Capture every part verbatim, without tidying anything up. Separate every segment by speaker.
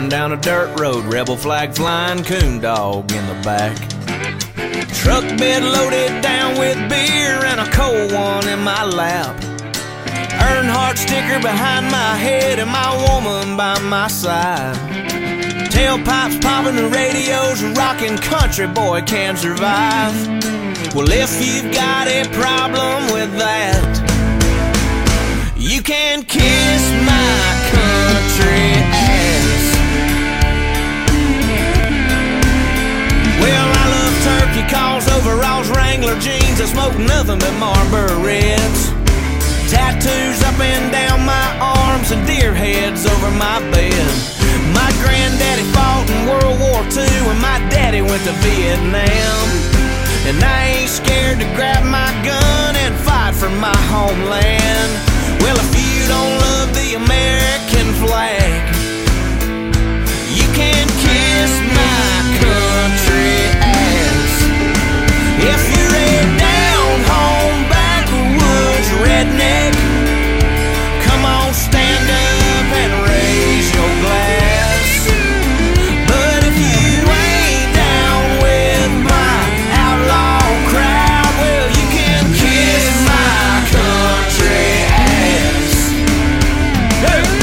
Speaker 1: Driving down a dirt road, rebel flag flying, coon dog in the back. Truck bed loaded down with beer and a cold one in my lap. Earnhardt sticker behind my head and my woman by my side. Tailpipes popping, the radios rocking, country boy can survive. Well, if you've got a problem with that, you can kiss my country ass. Well, I love turkey calls, overalls, Wrangler jeans. I smoke nothing but Marlboro Reds. Tattoos up and down my arms and deer heads over my bed. My granddaddy fought in World War Two and my daddy went to Vietnam. And I ain't scared to grab my gun and fight for my homeland. Well, if you don't love the American flag, you can kiss my country ass. If you're a down-home backwoods redneck, come on, stand up and raise your glass. But if you ain't down with my outlaw crowd, well, you can kiss my country ass. Hey!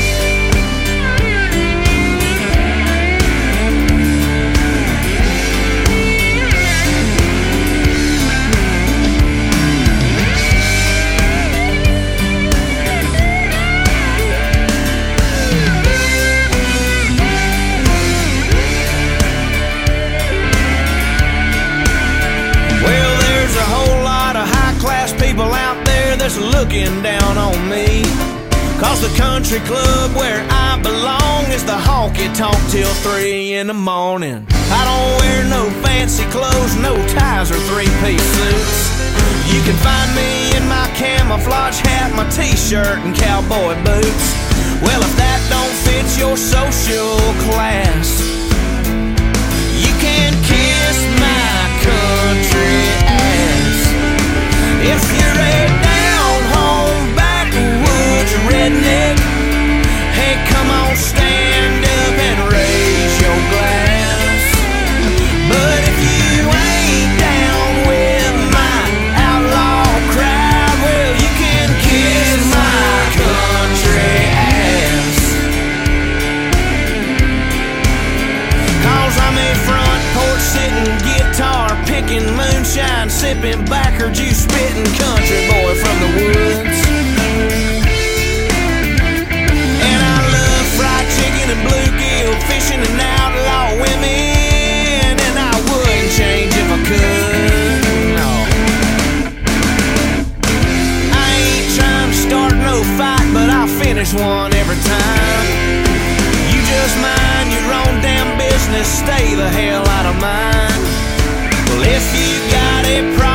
Speaker 1: People out there that's looking down on me, 'cause the country club where I belong is the honky-tonk till three in the morning. I don't wear no fancy clothes, no ties or three-piece suits. You can find me in my camouflage hat, my t-shirt and cowboy boots. Well, if that don't fit your social class, you can kiss my country ass. If you're a down-home backwoods redneck, hey, come on, stand up and raise your glass. But if you ain't down with my outlaw crowd, well, you can kiss my country ass. 'Cause I'm a front porch sitting, guitar picking, moonshine sipping, backer juice spitting country boy from the woods. And I love fried chicken and bluegill, fishing and outlaw women, and I wouldn't change if I could, no. I ain't trying to start no fight, but I'll finish one every time. You just mind your own damn business, stay the hell out of mine. Well, if you got a problem